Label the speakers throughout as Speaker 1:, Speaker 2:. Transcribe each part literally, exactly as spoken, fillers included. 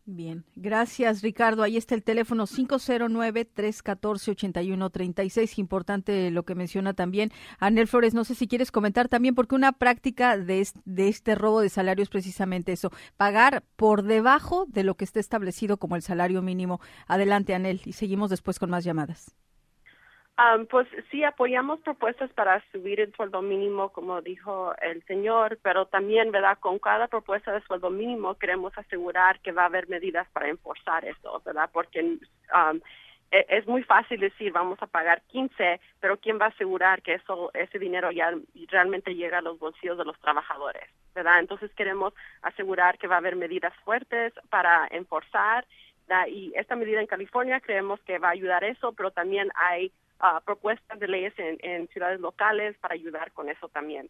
Speaker 1: Bien, gracias Ricardo. Ahí está el teléfono cinco cero nueve, tres uno cuatro, ocho uno tres seis. Importante lo que menciona también Anel Flores. No sé si quieres comentar también, porque una práctica de este, de este robo de salario es precisamente eso, pagar por debajo de lo que está establecido como el salario mínimo. Adelante, Anel, y seguimos después con más llamadas.
Speaker 2: Um, pues sí, apoyamos propuestas para subir el sueldo mínimo, como dijo el señor, pero también, ¿verdad? Con cada propuesta de sueldo mínimo queremos asegurar que va a haber medidas para enforzar eso, ¿verdad? Porque um, e- es muy fácil decir vamos a pagar quince, pero ¿quién va a asegurar que eso ese dinero ya realmente llega a los bolsillos de los trabajadores, ¿verdad? Entonces queremos asegurar que va a haber medidas fuertes para enforzar, ¿verdad? Y esta medida en California creemos que va a ayudar eso, pero también hay Uh, propuestas de leyes en, en ciudades locales para ayudar con eso también.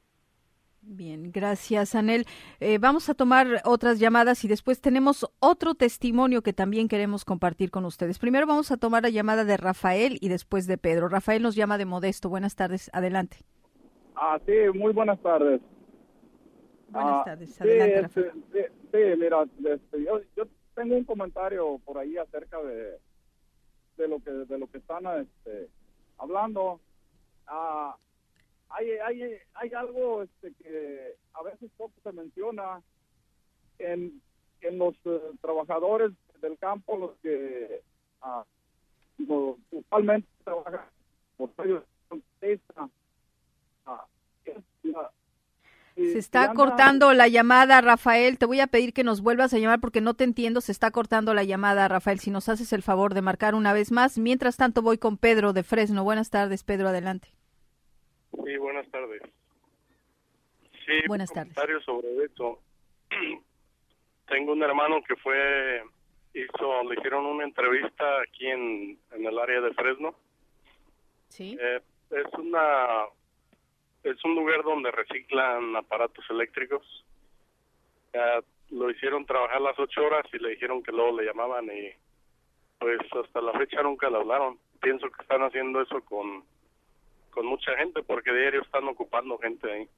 Speaker 1: Bien, gracias, Anel. Eh, vamos a tomar otras llamadas y después tenemos otro testimonio que también queremos compartir con ustedes. Primero vamos a tomar la llamada de Rafael y después de Pedro. Rafael nos llama de Modesto. Buenas tardes, adelante.
Speaker 3: Ah, sí, muy buenas tardes.
Speaker 1: Buenas
Speaker 3: ah,
Speaker 1: tardes, adelante,
Speaker 3: sí,
Speaker 1: Rafael.
Speaker 3: Sí, sí, sí mira, este, yo, yo tengo un comentario por ahí acerca de de lo que de lo que están este, hablando. Ah, hay hay hay algo este, que a veces poco se menciona en en los uh, trabajadores del campo, los que ah, los, usualmente trabajan por medio de ah, es, la,
Speaker 1: Se está cortando la llamada, Rafael. Te voy a pedir que nos vuelvas a llamar porque no te entiendo. Se está cortando la llamada, Rafael. Si nos haces el favor de marcar una vez más. Mientras tanto, voy con Pedro de Fresno. Buenas tardes, Pedro. Adelante.
Speaker 4: Sí, buenas tardes. Sí,
Speaker 1: buenas
Speaker 4: un
Speaker 1: tardes.
Speaker 4: comentario sobre esto. Tengo un hermano que fue, hizo, le hicieron una entrevista aquí en, en el área de Fresno.
Speaker 1: Sí.
Speaker 4: Eh, es una... Es un lugar donde reciclan aparatos eléctricos. Uh, lo hicieron trabajar las ocho horas y le dijeron que luego le llamaban y pues hasta la fecha nunca le hablaron. Pienso que están haciendo eso con, con mucha gente porque diario están ocupando gente ahí.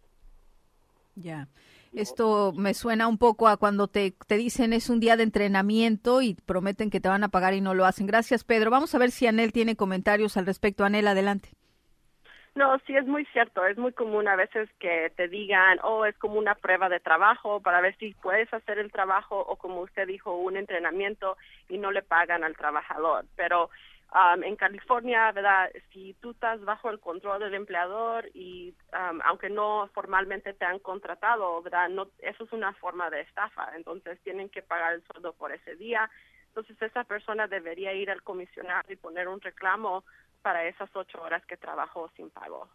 Speaker 1: Ya. Esto me suena un poco a cuando te, te dicen es un día de entrenamiento y prometen que te van a pagar y no lo hacen. Gracias, Pedro. Vamos a ver si Anel tiene comentarios al respecto. Anel, adelante.
Speaker 2: No, sí es muy cierto, es muy común a veces que te digan, oh, es como una prueba de trabajo para ver si puedes hacer el trabajo o como usted dijo, un entrenamiento y no le pagan al trabajador. Pero um, en California, ¿verdad? Si tú estás bajo el control del empleador y um, aunque no formalmente te han contratado, ¿verdad? No, eso es una forma de estafa, entonces tienen que pagar el sueldo por ese día. Entonces esa persona debería ir al comisionado y poner un reclamo para esas ocho horas que trabajó sin pago.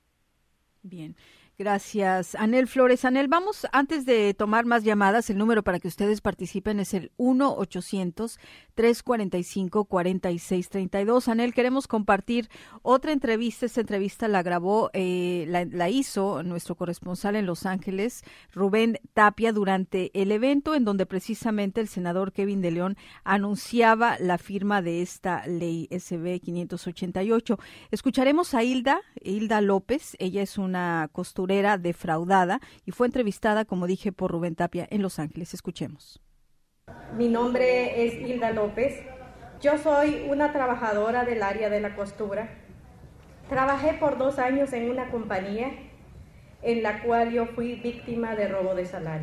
Speaker 1: Bien, gracias. Anel Flores. Anel, vamos, antes de tomar más llamadas, el número para que ustedes participen es el uno ochocientos, tres cuarenta y cinco, cuarenta y seis treinta y dos. Anel, queremos compartir otra entrevista. Esta entrevista la grabó, eh, la, la hizo nuestro corresponsal en Los Ángeles, Rubén Tapia, durante el evento en donde precisamente el senador Kevin de León anunciaba la firma de esta ley S B quinientos ochenta y ocho. Escucharemos a Hilda, Hilda López. Ella es una una costurera defraudada y fue entrevistada, como dije, por Rubén Tapia en Los Ángeles. Escuchemos.
Speaker 5: Mi nombre es Hilda López. Yo soy una trabajadora del área de la costura. Trabajé por dos años en una compañía en la cual yo fui víctima de robo de salario.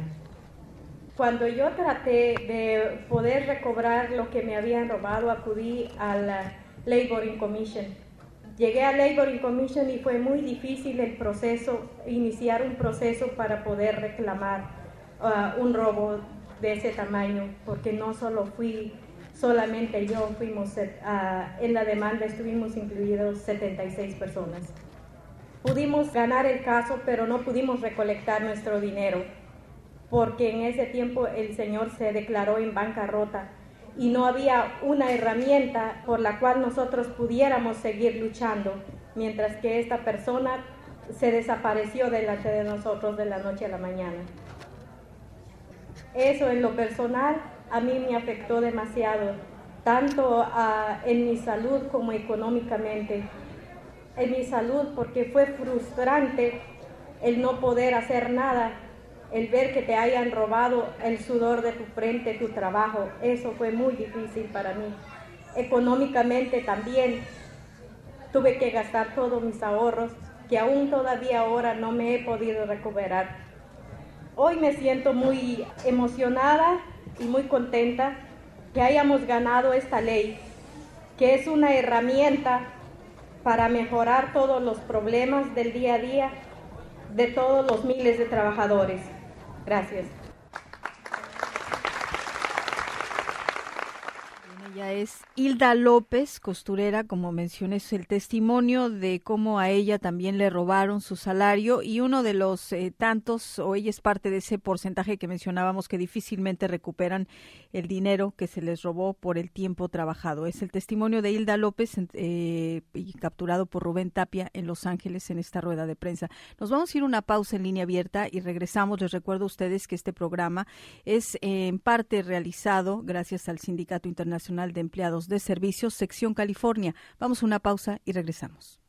Speaker 5: Cuando yo traté de poder recobrar lo que me habían robado, acudí a la Laboring Commission. Llegué a Laboring Commission y fue muy difícil el proceso, iniciar un proceso para poder reclamar uh, un robo de ese tamaño, porque no solo fui, solamente yo, fuimos, uh, en la demanda estuvimos incluidos setenta y seis personas. Pudimos ganar el caso, pero no pudimos recolectar nuestro dinero, porque en ese tiempo el señor se declaró en bancarrota y no había una herramienta por la cual nosotros pudiéramos seguir luchando, mientras que esta persona se desapareció delante de nosotros de la noche a la mañana. Eso en lo personal a mí me afectó demasiado, tanto uh, en mi salud como económicamente. En mi salud porque fue frustrante el no poder hacer nada el ver que te hayan robado el sudor de tu frente, tu trabajo, eso fue muy difícil para mí. Económicamente también tuve que gastar todos mis ahorros, que aún todavía ahora no me he podido recuperar. Hoy me siento muy emocionada y muy contenta que hayamos ganado esta ley, que es una herramienta para mejorar todos los problemas del día a día de todos los miles de trabajadores. Gracias.
Speaker 1: Ella es Hilda López, costurera, como mencioné, es el testimonio de cómo a ella también le robaron su salario y uno de los eh, tantos, o ella es parte de ese porcentaje que mencionábamos que difícilmente recuperan el dinero que se les robó por el tiempo trabajado. Es el testimonio de Hilda López eh, y capturado por Rubén Tapia en Los Ángeles en esta rueda de prensa. Nos vamos a ir a una pausa en línea abierta y regresamos. Les recuerdo a ustedes que este programa es eh, en parte realizado gracias al Sindicato Internacional de Empleados de Servicios, Sección California. Vamos a una pausa y regresamos.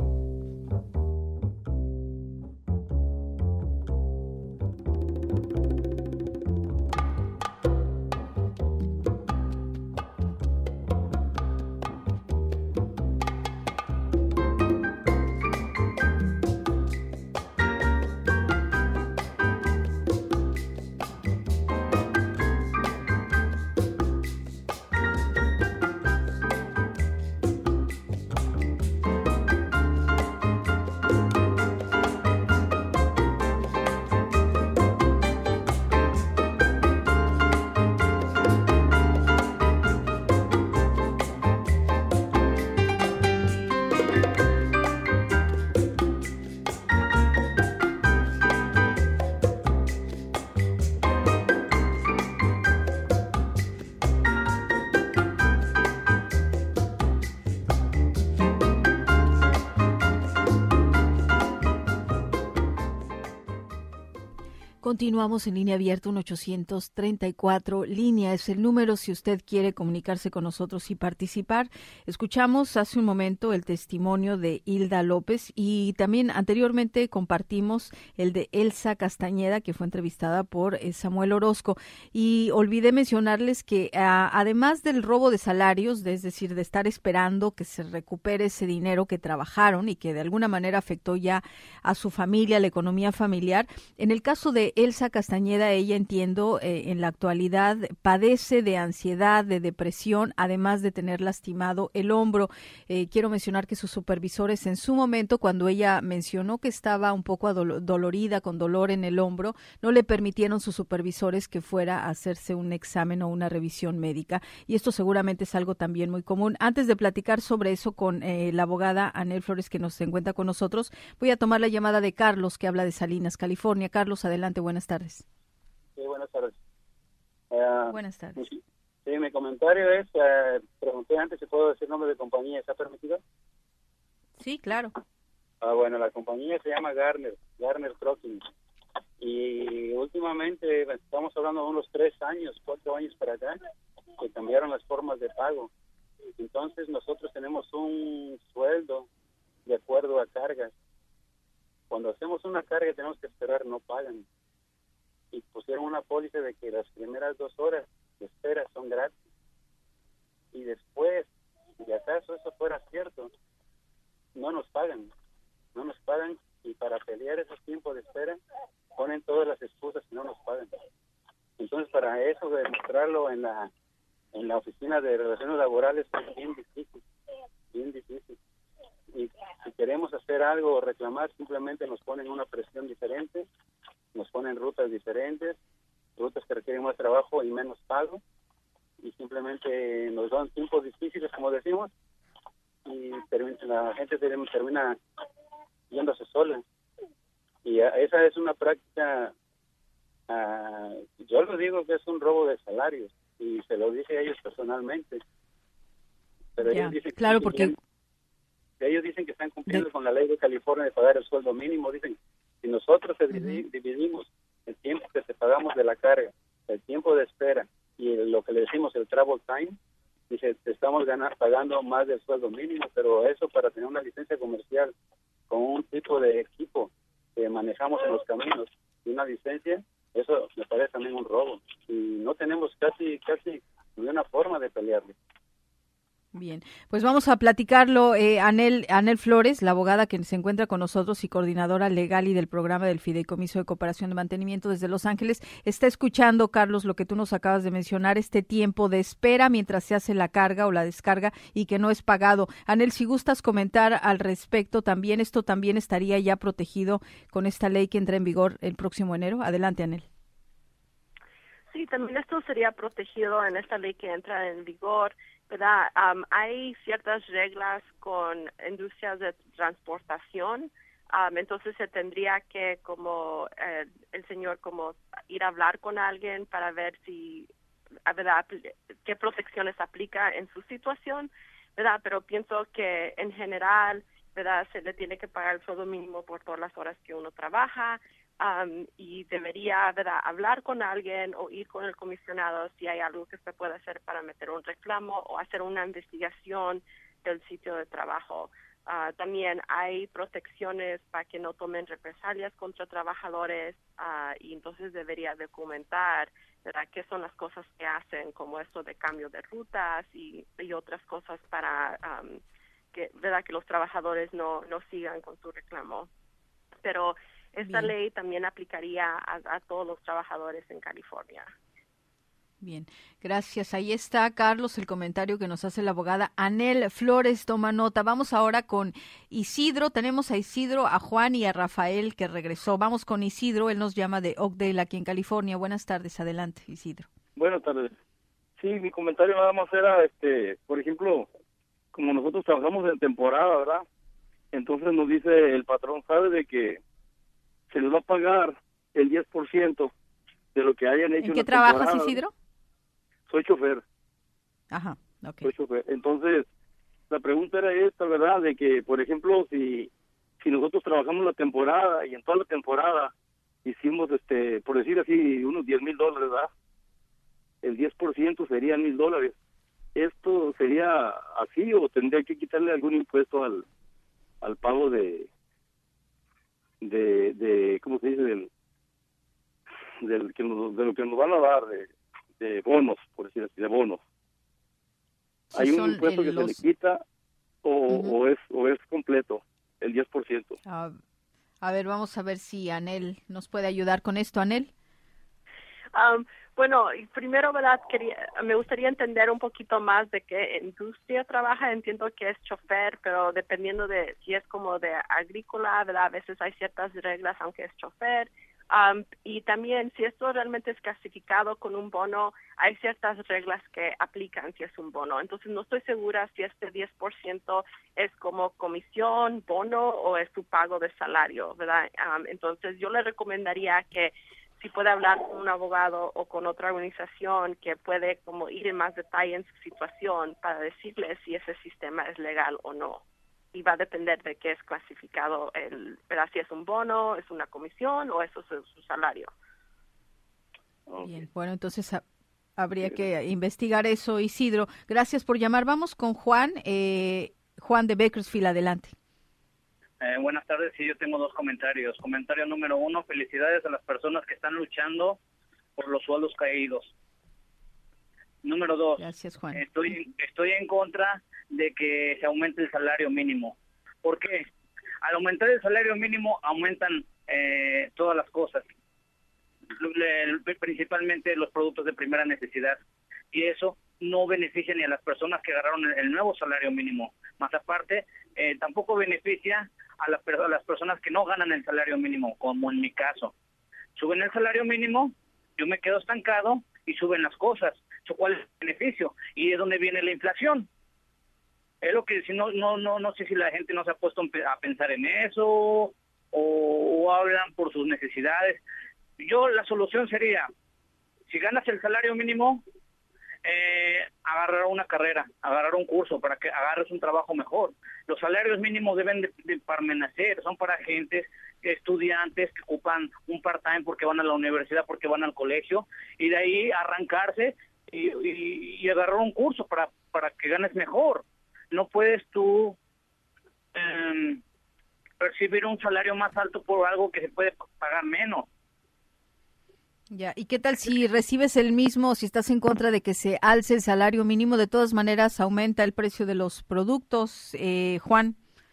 Speaker 1: Continuamos en línea abierta, un ochocientos treinta y cuatro, línea es el número si usted quiere comunicarse con nosotros y participar. Escuchamos hace un momento el testimonio de Hilda López y también anteriormente compartimos el de Elsa Castañeda, que fue entrevistada por eh, Samuel Orozco. Y olvidé mencionarles que a, además del robo de salarios, de, es decir, de estar esperando que se recupere ese dinero que trabajaron y que de alguna manera afectó ya a su familia, la economía familiar, en el caso de Elsa Castañeda, ella entiendo, eh, en la actualidad padece de ansiedad, de depresión, además de tener lastimado el hombro. Eh, quiero mencionar que sus supervisores en su momento, cuando ella mencionó que estaba un poco adolo- dolorida, con dolor en el hombro, no le permitieron sus supervisores que fuera a hacerse un examen o una revisión médica. Y esto seguramente es algo también muy común. Antes de platicar sobre eso con eh, la abogada Anel Flores, que nos encuentra con nosotros, voy a tomar la llamada de Carlos, que habla de Salinas, California. Carlos, adelante. Buenas tardes.
Speaker 6: Sí, buenas tardes. Uh,
Speaker 1: buenas tardes.
Speaker 6: Sí, sí, mi comentario es, uh, pregunté antes si puedo decir nombre de compañía, ¿está permitido?
Speaker 1: Sí, claro.
Speaker 6: Ah, bueno, la compañía se llama Garner, Garner Trucking. Y últimamente, estamos hablando de unos tres años, cuatro años para acá, que cambiaron las formas de pago. Entonces nosotros tenemos un sueldo de acuerdo a cargas. Cuando hacemos una carga tenemos que esperar, no pagan. Y pusieron una póliza de que las primeras dos horas de espera son gratis. Y después, si acaso eso fuera cierto, no nos pagan. No nos pagan y para pelear esos tiempos de espera ponen todas las excusas y no nos pagan. Entonces para eso, demostrarlo en la en la oficina de relaciones laborales es bien difícil, bien difícil. Y si queremos hacer algo o reclamar, simplemente nos ponen una presión diferente, nos ponen rutas diferentes, rutas que requieren más trabajo y menos pago, y simplemente nos dan tiempos difíciles, como decimos, y termina, la gente termina yéndose sola. Y esa es una práctica, uh, yo lo digo que es un robo de salarios, y se lo dije a ellos personalmente. Pero
Speaker 1: ya,
Speaker 6: ellos dicen que
Speaker 1: claro, porque...
Speaker 6: ellos dicen que están cumpliendo de... con la ley de California de pagar el sueldo mínimo. Dicen, si nosotros uh-huh. dividimos el tiempo que te pagamos de la carga, el tiempo de espera y el, lo que le decimos el travel time, dice, te estamos ganando, pagando más del sueldo mínimo, pero eso para tener una licencia comercial con un tipo de equipo que manejamos en los caminos, y una licencia, eso me parece también un robo. Y no tenemos casi, casi ni una forma de pelearle.
Speaker 1: Bien, pues vamos a platicarlo. Eh, Anel, Anel Flores, la abogada que se encuentra con nosotros y coordinadora legal y del programa del Fideicomiso de Cooperación de Mantenimiento desde Los Ángeles, está escuchando, Carlos, lo que tú nos acabas de mencionar, este tiempo de espera mientras se hace la carga o la descarga y que no es pagado. Anel, si gustas comentar al respecto también, esto también estaría ya protegido con esta ley que entra en vigor el próximo enero. Adelante, Anel.
Speaker 2: Sí, también esto sería protegido en esta ley que entra en vigor, ¿verdad? Um, hay ciertas reglas con industrias de transportación, um, entonces se tendría que, como eh, el señor, como ir a hablar con alguien para ver si, ¿verdad?, qué protecciones aplica en su situación, ¿verdad? Pero pienso que en general, ¿verdad?, se le tiene que pagar el sueldo mínimo por todas las horas que uno trabaja. Um, y debería, ¿verdad?, hablar con alguien o ir con el comisionado si hay algo que se puede hacer para meter un reclamo o hacer una investigación del sitio de trabajo. Uh, también hay protecciones para que no tomen represalias contra trabajadores uh, y entonces debería documentar, ¿verdad?, qué son las cosas que hacen, como esto de cambio de rutas y, y otras cosas para um, que, ¿verdad?, que los trabajadores no, no sigan con su reclamo. Pero esta Bien. ley también aplicaría a, a todos los trabajadores en California.
Speaker 1: Bien, gracias. Ahí está, Carlos, el comentario que nos hace la abogada Anel Flores. Toma nota. Vamos ahora con Isidro. Tenemos a Isidro, a Juan y a Rafael que regresó. Vamos con Isidro. Él nos llama de Oakdale, aquí en California. Buenas tardes. Adelante, Isidro.
Speaker 7: Buenas tardes. Sí, mi comentario nada más era, este, por ejemplo, como nosotros trabajamos en temporada, ¿verdad? Entonces nos dice el patrón, sabe de que se les va a pagar el diez por ciento de lo que hayan hecho.
Speaker 1: ¿En qué trabajas, Isidro?
Speaker 7: Soy chofer.
Speaker 1: Ajá, ok.
Speaker 7: Soy chofer. Entonces, la pregunta era esta, ¿verdad? De que, por ejemplo, si si nosotros trabajamos la temporada y en toda la temporada hicimos, este, por decir así, unos diez mil dólares, ¿verdad? El diez por ciento serían mil dólares. ¿Esto sería así o tendría que quitarle algún impuesto al, al pago de... de, de ¿cómo se dice? Del, del que nos, de lo que nos van a dar de, de bonos, por decir así, de bonos.
Speaker 1: Sí,
Speaker 7: ¿hay un impuesto el, que los... se le quita o, uh-huh. o es o es completo, el diez por ciento?
Speaker 1: Uh, a ver, vamos a ver si Anel nos puede ayudar con esto. Anel.
Speaker 2: Um, bueno, primero, ¿verdad? Quería, me gustaría entender un poquito más de qué industria trabaja. Entiendo que es chofer, pero dependiendo de si es como de agrícola, ¿verdad? A veces hay ciertas reglas, aunque es chofer. Um, y también, si esto realmente es clasificado con un bono, hay ciertas reglas que aplican si es un bono. Entonces, no estoy segura si este diez por ciento es como comisión, bono o es su pago de salario, ¿verdad? Um, entonces, yo le recomendaría que si puede hablar con un abogado o con otra organización que puede como ir en más detalle en su situación para decirle si ese sistema es legal o no. Y va a depender de qué es clasificado, el, ¿verdad? Si es un bono, es una comisión o eso es su salario.
Speaker 1: Bien, bueno, entonces a, habría que investigar eso, Isidro. Gracias por llamar. Vamos con Juan, eh, Juan de Bakersfield, adelante.
Speaker 8: Eh, buenas tardes, sí, yo tengo dos comentarios. Comentario número uno, felicidades a las personas que están luchando por los sueldos caídos. Número dos,
Speaker 1: Gracias, Juan.
Speaker 8: Estoy, estoy en contra de que se aumente el salario mínimo. ¿Por qué? Al aumentar el salario mínimo aumentan eh, todas las cosas, principalmente los productos de primera necesidad, y eso no beneficia ni a las personas que agarraron el, el nuevo salario mínimo. Más aparte, eh, tampoco beneficia a, la, a las personas que no ganan el salario mínimo, como en mi caso. Suben el salario mínimo, yo me quedo estancado y suben las cosas. ¿Cuál es el beneficio? Y es donde viene la inflación. Es lo que si no no no no sé si la gente no se ha puesto a pensar en eso o, o hablan por sus necesidades. Yo la solución sería, si ganas el salario mínimo, eh, agarrar una carrera, agarrar un curso para que agarres un trabajo mejor. Los salarios mínimos deben de, de permanecer, son para gentes, estudiantes que ocupan un part-time porque van a la universidad, porque van al colegio, y de ahí arrancarse y, y, y agarrar un curso para, para que ganes mejor. No puedes tú eh, percibir un salario más alto por algo que se puede pagar menos.
Speaker 1: Ya, ¿y qué tal si recibes el mismo, si estás en contra de que se alce el salario mínimo? De todas maneras, aumenta el precio de los productos, eh, Juan.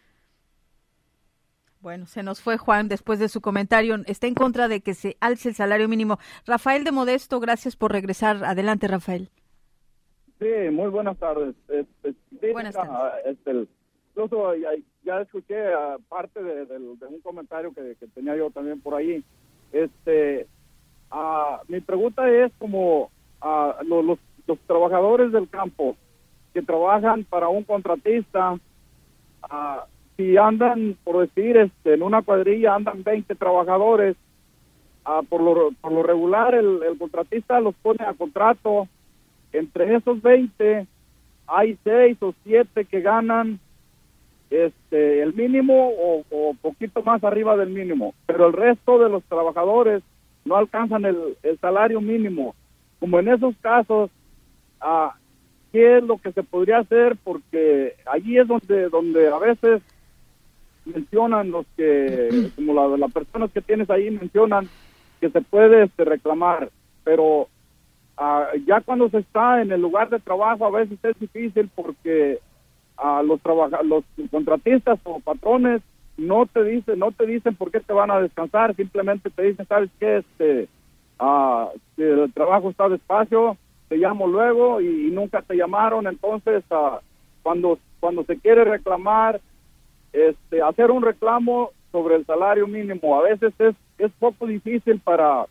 Speaker 1: Bueno, se nos fue Juan después de su comentario. Está en contra de que se alce el salario mínimo. Rafael de Modesto, gracias por regresar. Adelante, Rafael.
Speaker 3: Sí, muy buenas tardes. Este, sí,
Speaker 1: buenas
Speaker 3: mira,
Speaker 1: tardes.
Speaker 3: Este, incluso ya, ya escuché uh, parte de, de, de un comentario que, que tenía yo también por ahí. Este, uh, mi pregunta es como uh, lo, los, los trabajadores del campo que trabajan para un contratista, uh, si andan, por decir, este, en una cuadrilla andan veinte trabajadores, uh, por, lo, por lo regular el, el contratista los pone a contrato. Entre esos veinte hay seis o siete que ganan este el mínimo o, o poquito más arriba del mínimo, pero el resto de los trabajadores no alcanzan el, el salario mínimo. Como en esos casos, uh, ¿qué es lo que se podría hacer? Porque allí es donde donde a veces mencionan los que, como la, las personas que tienes ahí mencionan que se puede este, reclamar, pero uh, ya cuando se está en el lugar de trabajo a veces es difícil porque a uh, los trabaja los contratistas o patrones no te dicen no te dicen por qué te van a descansar, simplemente te dicen, sabes qué, este uh, si el trabajo está despacio, te llamo luego, y, y nunca te llamaron. Entonces uh, cuando cuando se quiere reclamar, este hacer un reclamo sobre el salario mínimo a veces es es poco difícil para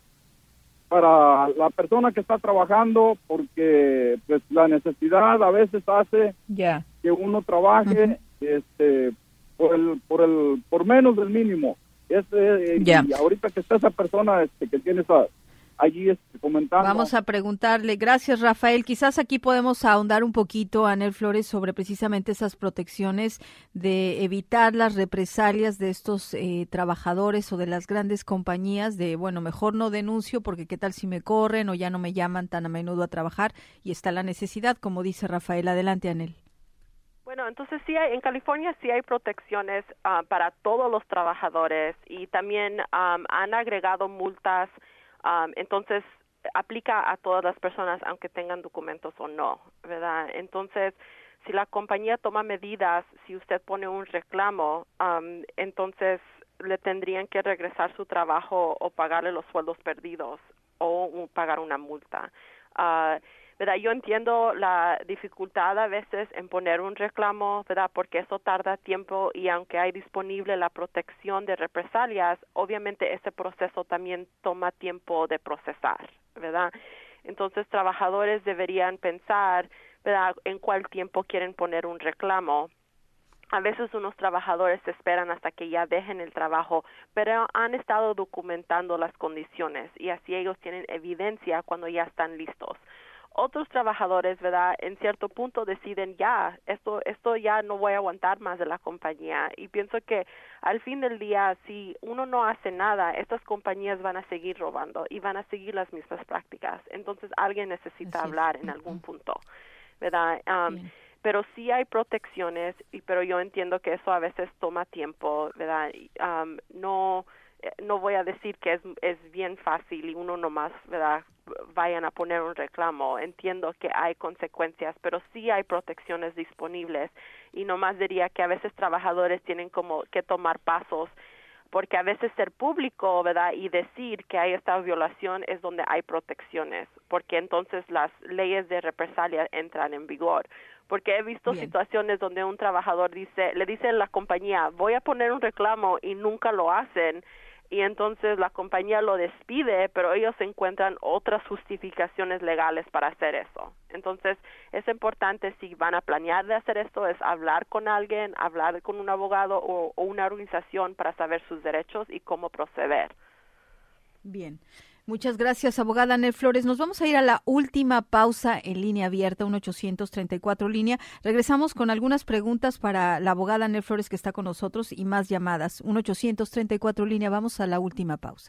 Speaker 3: para la persona que está trabajando, porque pues la necesidad a veces hace
Speaker 1: yeah.
Speaker 3: que uno trabaje uh-huh. este por el por el por menos del mínimo. Este,
Speaker 1: yeah.
Speaker 3: Y ahorita que está esa persona este que tiene esa allí este, comentando.
Speaker 1: Vamos a preguntarle. Gracias, Rafael. Quizás aquí podemos ahondar un poquito, Anel Flores, sobre precisamente esas protecciones de evitar las represalias de estos eh, trabajadores o de las grandes compañías de, bueno, mejor no denuncio porque qué tal si me corren o ya no me llaman tan a menudo a trabajar, y está la necesidad, como dice Rafael. Adelante, Anel.
Speaker 2: Bueno, entonces sí hay, en California sí hay protecciones uh, para todos los trabajadores, y también um, han agregado multas. Um, entonces, aplica a todas las personas, aunque tengan documentos o no, ¿verdad? Entonces, si la compañía toma medidas, si usted pone un reclamo, um, entonces le tendrían que regresar su trabajo o pagarle los sueldos perdidos o un, pagar una multa. Uh, ¿verdad? Yo entiendo la dificultad a veces en poner un reclamo, ¿verdad? Porque eso tarda tiempo, y aunque hay disponible la protección de represalias, obviamente ese proceso también toma tiempo de procesar, ¿verdad? Entonces, trabajadores deberían pensar, ¿verdad?, en cuál tiempo quieren poner un reclamo. A veces unos trabajadores esperan hasta que ya dejen el trabajo, pero han estado documentando las condiciones y así ellos tienen evidencia cuando ya están listos. Otros trabajadores, ¿verdad?, en cierto punto deciden, ya, esto esto ya no voy a aguantar más de la compañía. Y pienso que al fin del día, si uno no hace nada, estas compañías van a seguir robando y van a seguir las mismas prácticas. Entonces, alguien necesita Así hablar es. en algún punto, ¿verdad? Um, pero sí hay protecciones, y pero yo entiendo que eso a veces toma tiempo, ¿verdad? Um, no... No voy a decir que es es bien fácil y uno nomás, ¿verdad?, vayan a poner un reclamo. Entiendo que hay consecuencias, pero sí hay protecciones disponibles, y nomás diría que a veces trabajadores tienen como que tomar pasos, porque a veces ser público, ¿verdad?, y decir que hay esta violación es donde hay protecciones, porque entonces las leyes de represalia entran en vigor. Porque he visto Bien. situaciones donde un trabajador dice, le dice a la compañía, voy a poner un reclamo, y nunca lo hacen, y entonces la compañía lo despide, pero ellos encuentran otras justificaciones legales para hacer eso. Entonces, es importante, si van a planear de hacer esto, es hablar con alguien, hablar con un abogado o, o una organización para saber sus derechos y cómo proceder.
Speaker 1: Bien. Muchas gracias, abogada Anel Flores. Nos vamos a ir a la última pausa en línea abierta, uno ochocientos treinta y cuatro línea. Regresamos con algunas preguntas para la abogada Anel Flores, que está con nosotros, y más llamadas. uno ochocientos treinta y cuatro línea. Vamos a la última pausa.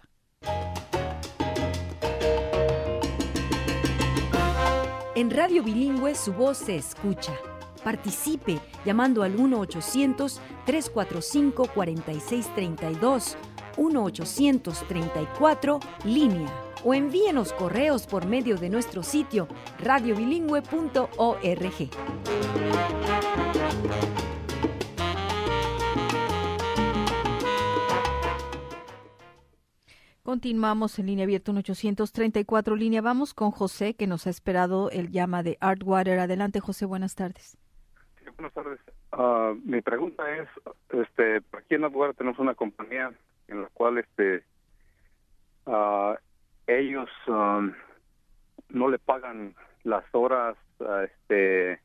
Speaker 9: En Radio Bilingüe su voz se escucha. Participe llamando al uno ochocientos tres cuatro cinco cuatro seis tres dos. uno ochocientos treinta y cuatro línea. o envíenos correos por medio de nuestro sitio radio bilingüe punto org.
Speaker 1: Continuamos en línea abierta un ochocientos treinta y cuatro línea. Vamos con José, que nos ha esperado el llama de Artwater. Adelante, José, buenas tardes.
Speaker 10: Sí, buenas tardes. Uh, mi pregunta es, este, aquí en Artwater tenemos una compañía en la cual este uh, ellos um, no le pagan las horas uh, este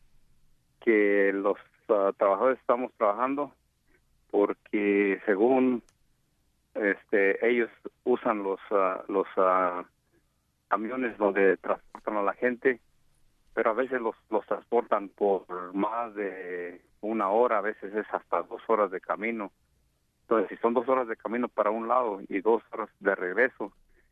Speaker 10: que los uh, trabajadores estamos trabajando, porque según este ellos usan los uh, los uh, camiones donde transportan a la gente, pero a veces los los transportan por más de una hora, a veces es hasta dos horas de camino. Entonces, si son dos horas de camino para un lado y dos horas de regreso,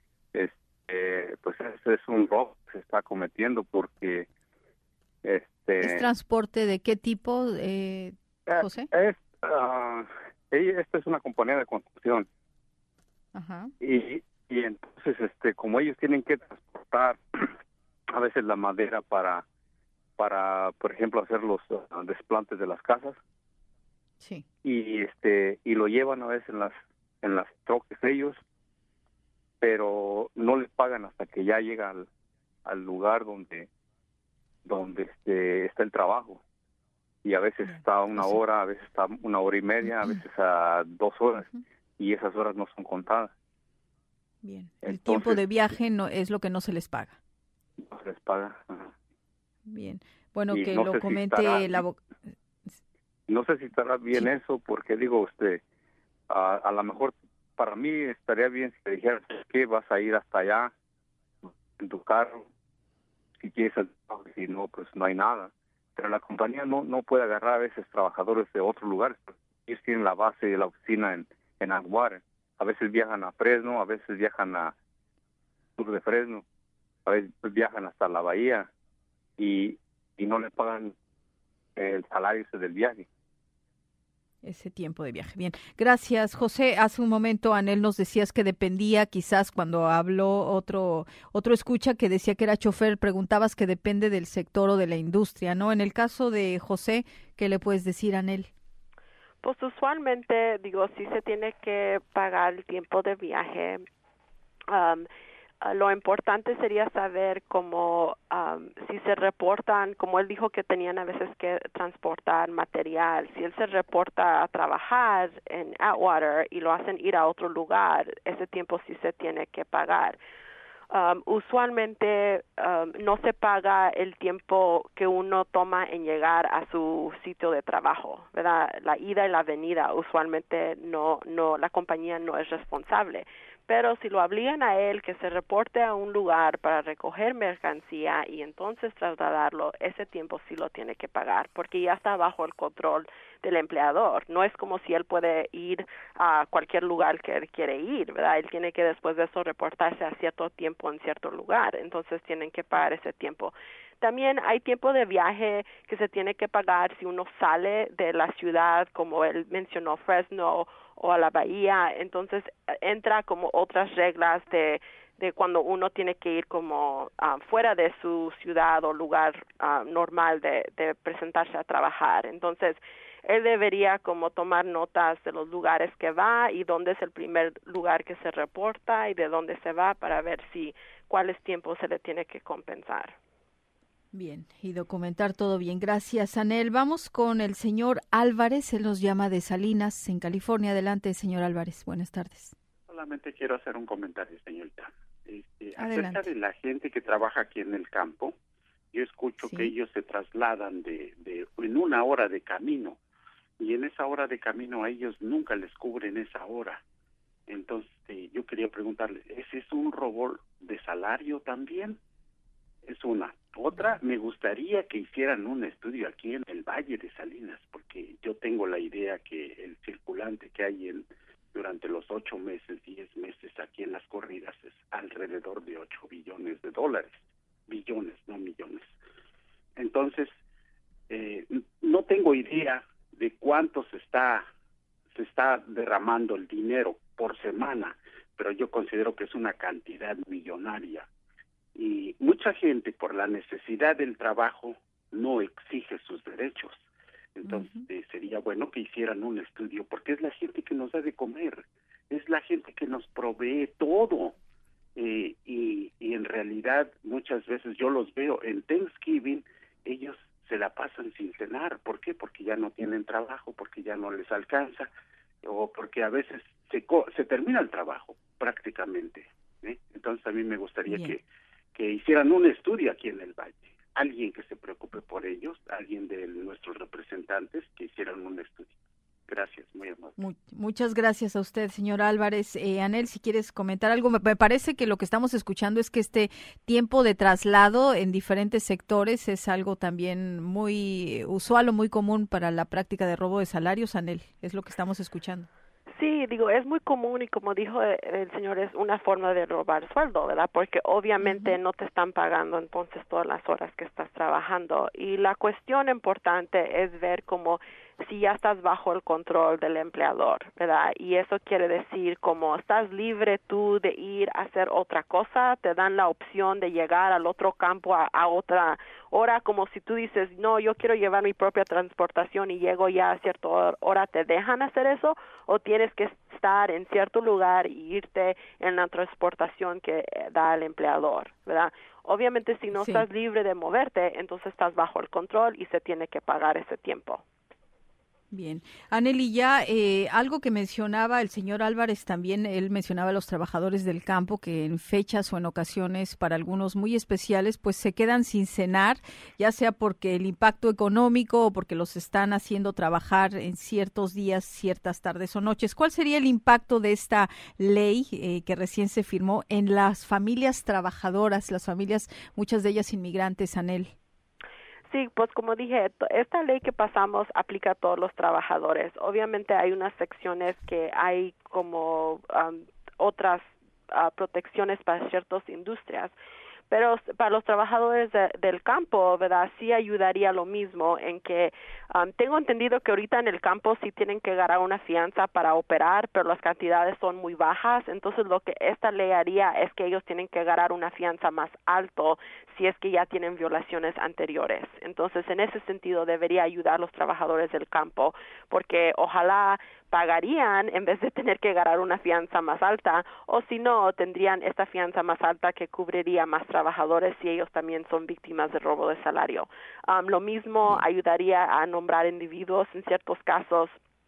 Speaker 10: este, pues ese es un robo que se está cometiendo, porque este
Speaker 1: ¿Es transporte de qué tipo, eh, José?
Speaker 10: Es, uh, esta es una compañía de construcción.
Speaker 1: Ajá.
Speaker 10: Y, y entonces, este, como ellos tienen que transportar a veces la madera para, para, por ejemplo, hacer los uh, desplantes de las casas.
Speaker 1: Sí.
Speaker 10: Y este, y lo llevan a veces en las, en las troques ellos, pero no les pagan hasta que ya llega al, al lugar donde, donde este, está el trabajo. Y a veces
Speaker 1: Bien.
Speaker 10: está una
Speaker 1: Sí.
Speaker 10: hora, a veces está una hora y media, a veces a dos horas.
Speaker 1: Ujú.
Speaker 10: Y esas horas no son contadas.
Speaker 1: Bien. El
Speaker 10: Entonces,
Speaker 1: tiempo de viaje no es lo que no se les paga.
Speaker 10: No se les paga. Ajá.
Speaker 1: Bien. Bueno,
Speaker 10: Y
Speaker 1: que
Speaker 10: no
Speaker 1: lo
Speaker 10: sé si
Speaker 1: comente
Speaker 10: estará-
Speaker 1: la vo-
Speaker 10: No sé si estará bien
Speaker 1: Sí.
Speaker 10: eso, porque digo, usted, a, a lo mejor para mí estaría bien si te dijeras que vas a ir hasta allá en tu carro, si quieres, al trabajo, si no, pues no hay nada. Pero la compañía no no puede agarrar a veces trabajadores de otros lugares. Ellos tienen la base de la oficina en, en Atwater. A veces viajan a Fresno, a veces viajan a sur de Fresno, a veces viajan hasta la bahía y, y no le pagan el salario ese del viaje.
Speaker 1: ese tiempo de viaje. Bien, gracias, José. Hace un momento, Anel, nos decías que dependía, quizás cuando habló otro otro escucha que decía que era chofer, preguntabas que depende del sector o de la industria, ¿no? En el caso de José, ¿qué le puedes decir, Anel?
Speaker 2: Pues usualmente, digo, sí se tiene que pagar el tiempo de viaje. Um, Uh, lo importante sería saber cómo, um, si se reportan, como él dijo que tenían a veces que transportar material, si él se reporta a trabajar en Atwater y lo hacen ir a otro lugar, ese tiempo sí se tiene que pagar. Um, usualmente um, no se paga el tiempo que uno toma en llegar a su sitio de trabajo, ¿verdad? La ida y la venida, usualmente no, no, la compañía no es responsable. Pero si lo obligan a él que se reporte a un lugar para recoger mercancía y entonces trasladarlo, ese tiempo sí lo tiene que pagar porque ya está bajo el control del empleador. No es como si él puede ir a cualquier lugar que él quiere ir, ¿verdad? Él tiene que después de eso reportarse a cierto tiempo en cierto lugar, entonces tienen que pagar ese tiempo. También hay tiempo de viaje que se tiene que pagar si uno sale de la ciudad, como él mencionó, Fresno o a la bahía, entonces entra como otras reglas de de cuando uno tiene que ir como uh, fuera de su ciudad o lugar uh, normal de, de presentarse a trabajar. Entonces, él debería como tomar notas de los lugares que va y dónde es el primer lugar que se reporta y de dónde se va para ver si cuáles tiempos se le tiene que compensar.
Speaker 1: Bien, y documentar todo bien. Gracias, Anel. Vamos con el señor Álvarez, él nos llama de Salinas, en California. Adelante, señor Álvarez. Buenas tardes.
Speaker 11: Solamente quiero hacer un comentario, señorita. Este,
Speaker 1: Adelante.
Speaker 11: acerca de la gente que trabaja aquí en el campo, yo escucho
Speaker 1: Sí.
Speaker 11: que ellos se trasladan de, de en una hora de camino y en esa hora de camino a ellos nunca les cubren esa hora. Entonces, eh, yo quería preguntarle, ¿ese es un robo de salario también? Es una. Otra, me gustaría que hicieran un estudio aquí en el Valle de Salinas, porque yo tengo la idea que el circulante que hay en durante los ocho meses, diez meses aquí en las corridas es alrededor de ocho billones de dólares. Billones, no millones. Entonces, eh, no tengo idea de cuánto se está, se está derramando el dinero por semana, pero yo considero que es una cantidad millonaria. Y mucha gente, por la necesidad del trabajo, no exige sus derechos. Entonces, uh-huh. eh, sería bueno que hicieran un estudio, porque es la gente que nos da de comer, es la gente que nos provee todo. Eh, y, y en realidad, muchas veces yo los veo en Thanksgiving, ellos se la pasan sin cenar. ¿Por qué? Porque ya no tienen trabajo, porque ya no les alcanza, o porque a veces se, co- se termina el trabajo, prácticamente. ¿eh? Entonces, a mí me gustaría que, que hicieran un estudio aquí en el Valle. Alguien que se preocupe por ellos, alguien de nuestros representantes que hicieran un estudio. Gracias, muy amable.
Speaker 1: Muy, muchas gracias a usted, señor Álvarez. Eh, Anel, si quieres comentar algo, me, me parece que lo que estamos escuchando es que este tiempo de traslado en diferentes sectores es algo también muy usual o muy común para la práctica de robo de salarios, Anel, es lo que estamos escuchando.
Speaker 2: Sí, digo, es muy común y como dijo el señor, es una forma de robar sueldo, ¿verdad? Porque obviamente uh-huh. no te están pagando entonces todas las horas que estás trabajando. Y la cuestión importante es ver cómo si ya estás bajo el control del empleador, ¿verdad? Y eso quiere decir como estás libre tú de ir a hacer otra cosa, te dan la opción de llegar al otro campo a, a otra hora, como si tú dices, no, yo quiero llevar mi propia transportación y llego ya a cierta hora, ¿te dejan hacer eso? ¿O tienes que estar en cierto lugar y irte en la transportación que da el empleador, ¿verdad? Obviamente si no sí. estás libre de moverte, entonces estás bajo el control y se tiene que pagar ese tiempo.
Speaker 1: Bien. Aneli, ya eh, algo que mencionaba el señor Álvarez también, él mencionaba a los trabajadores del campo que en fechas o en ocasiones, para algunos muy especiales, pues se quedan sin cenar, ya sea porque el impacto económico o porque los están haciendo trabajar en ciertos días, ciertas tardes o noches. ¿Cuál sería el impacto de esta ley eh, que recién se firmó en las familias trabajadoras, las familias, muchas de ellas inmigrantes, Anel?
Speaker 2: Sí, pues como dije, esta ley que pasamos aplica a todos los trabajadores. Obviamente hay unas secciones que hay como um, otras uh, protecciones para ciertas industrias, pero para los trabajadores de, del campo, ¿verdad? Sí ayudaría lo mismo en que um, tengo entendido que ahorita en el campo sí tienen que ganar una fianza para operar, pero las cantidades son muy bajas, entonces lo que esta ley haría es que ellos tienen que ganar una fianza más alto si es que ya tienen violaciones anteriores. Entonces, en ese sentido debería ayudar a los trabajadores del campo, porque ojalá pagarían en vez de tener que ganar una fianza más alta, o si no, tendrían esta fianza más alta que cubriría más trabajadores si ellos también son víctimas de robo de salario. Um, lo mismo ayudaría a nombrar individuos en ciertos casos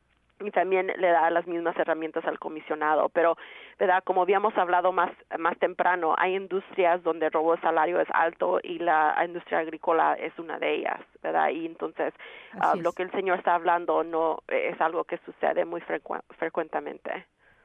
Speaker 2: y también le da las mismas herramientas al comisionado, pero verdad, como habíamos hablado más más temprano, hay industrias donde el robo de salario es alto y la industria agrícola es una de ellas, verdad, y entonces uh, lo que el señor está hablando no es algo que sucede muy frecu- frecuentemente.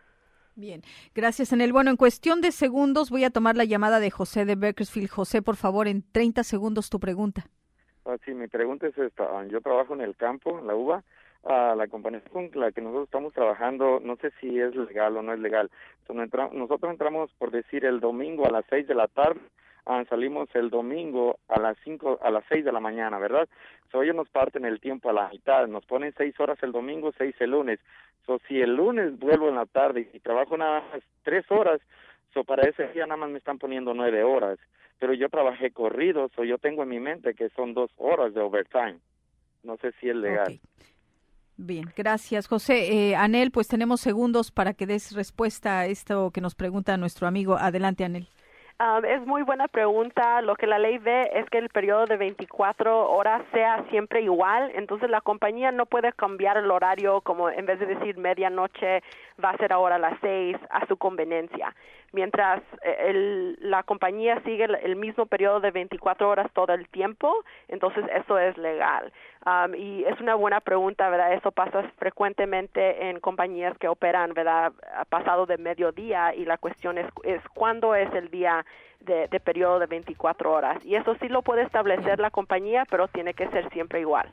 Speaker 1: Bien, gracias, Anel. Bueno, en cuestión de segundos voy a tomar la llamada de José de Bakersfield. José, por favor, en treinta segundos tu pregunta.
Speaker 12: Ah, sí, mi pregunta es esta. Yo trabajo en el campo, en la uva. Uh, la compañía con la que nosotros estamos trabajando, no sé si es legal o no es legal. Entonces, entra, nosotros entramos, por decir, el domingo a las seis de la tarde, uh, salimos el domingo a las cinco, a las seis de la mañana, ¿verdad? So, ellos nos parten el tiempo a la mitad, nos ponen seis horas el domingo, seis el lunes. So, si el lunes vuelvo en la tarde y trabajo nada más tres horas, so, para ese día nada más me están poniendo nueve horas. Pero yo trabajé corrido, so, yo tengo en mi mente que son dos horas de overtime. No sé si es legal.
Speaker 1: Okay. Bien, gracias, José. Eh, Anel, pues tenemos segundos para que des respuesta a esto que nos pregunta nuestro amigo. Adelante, Anel.
Speaker 2: Um, es muy buena pregunta. Lo que la ley ve es que el periodo de veinticuatro horas sea siempre igual. Entonces, la compañía no puede cambiar el horario, como en vez de decir medianoche, va a ser ahora a las seis, a su conveniencia. Mientras el, la compañía sigue el, el mismo periodo de veinticuatro horas todo el tiempo, entonces eso es legal. Um, y es una buena pregunta, ¿verdad? Eso pasa frecuentemente en compañías que operan, ¿verdad?, pasado de mediodía, y la cuestión es, es cuándo es el día de, de periodo de veinticuatro horas. Y eso sí lo puede establecer la compañía, pero tiene que ser siempre igual.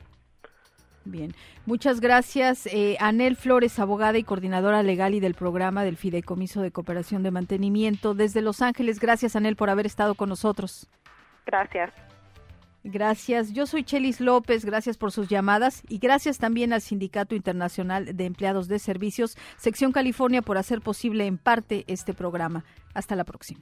Speaker 1: Bien, muchas gracias. Eh, Anel Flores, abogada y coordinadora legal y del programa del Fideicomiso de Cooperación de Mantenimiento desde Los Ángeles. Gracias, Anel, por haber estado con nosotros.
Speaker 2: Gracias.
Speaker 1: Gracias. Yo soy Chelis López. Gracias por sus llamadas y gracias también al Sindicato Internacional de Empleados de Servicios, Sección California, por hacer posible en parte este programa. Hasta la próxima.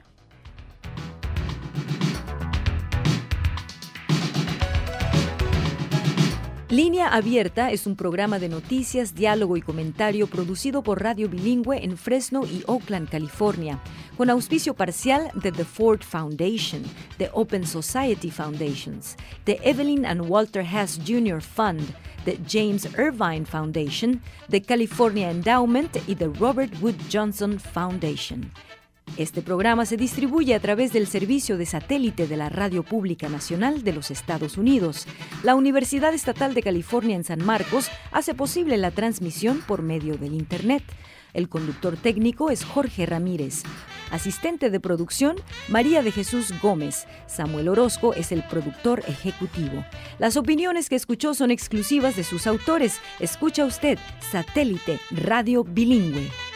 Speaker 9: Línea Abierta es un programa de noticias, diálogo y comentario producido por Radio Bilingüe en Fresno y Oakland, California, con auspicio parcial de The Ford Foundation, de Open Society Foundations, de Evelyn and Walter Hess junior Fund, de James Irvine Foundation, de California Endowment y de Robert Wood Johnson Foundation. Este programa se distribuye a través del servicio de satélite de la Radio Pública Nacional de los Estados Unidos. La Universidad Estatal de California en San Marcos hace posible la transmisión por medio del Internet. El conductor técnico es Jorge Ramírez. Asistente de producción, María de Jesús Gómez. Samuel Orozco es el productor ejecutivo. Las opiniones que escuchó son exclusivas de sus autores. Escucha usted Satélite Radio Bilingüe.